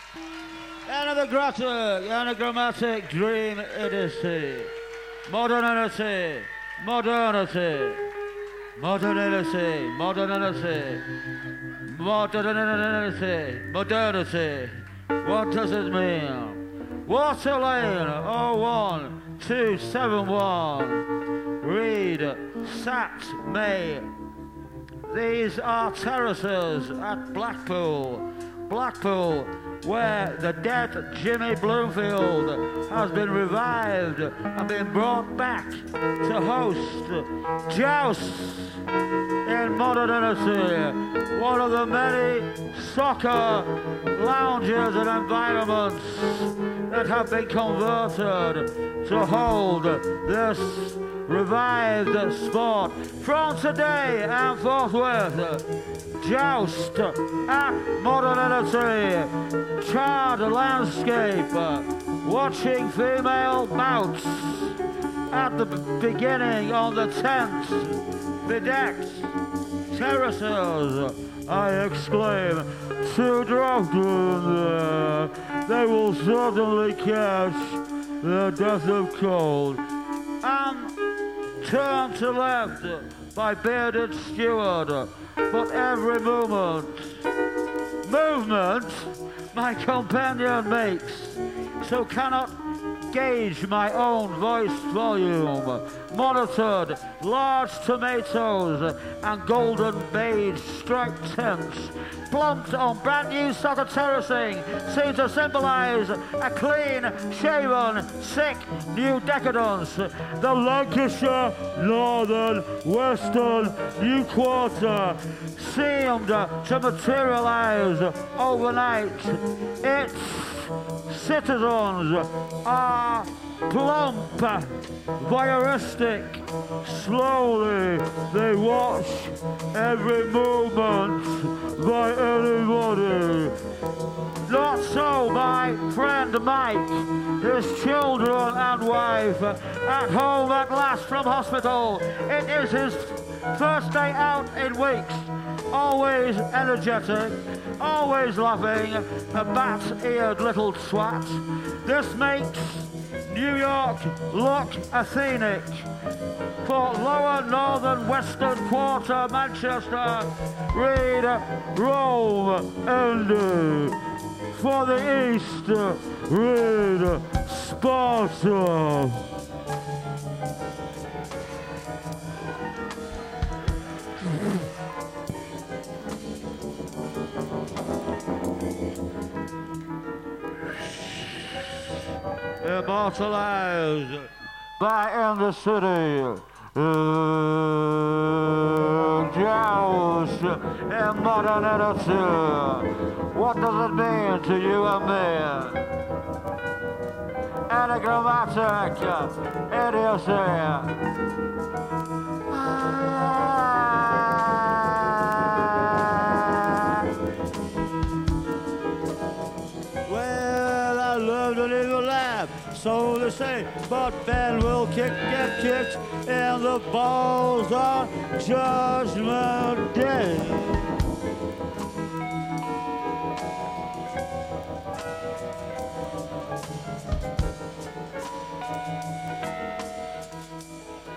Anagrammatic dream idiocy. Modernity. Modernity. Modernity. Modernity. Modernity. Modernity. What does it mean? Water Lane 01271. Read Sat May. These are terraces at Blackpool. Blackpool, where the dead Jimmy Bloomfield has been revived and been brought back to host jousts in modernity, one of the many soccer lounges and environments that have been converted to hold this revived sport. From today and forthwith, joust at modernity, charred landscape, watching female bouts at the beginning on the tent, bedecked terraces, I exclaim, to drop in there, they will certainly catch the death of cold. And turn to left by bearded steward, but every movement my companion makes, so cannot gauge my own voice volume. Monitored, large tomatoes and golden beige striped tents plumped on brand new soccer terracing seem to symbolize a clean, shaven, sick new decadence. The Lancashire Northern Western New Quarter seemed to materialize overnight. Its citizens are plump, voyeuristic. Slowly they watch every movement by anybody. Not so my friend Mike, his children and wife, at home at last from hospital. It is his first day out in weeks. Always energetic, always laughing, a bat-eared little twat. This makes New York look athenic. For lower northern western quarter Manchester, read Rome and for the east, read Sparta. Immortalized by in the city. Joust in modernity. What does it mean to you and me? Anagrammatic idiocy. Well, I love to live a laugh. So they say, but Ben will get kicked in the balls on Judgment Day.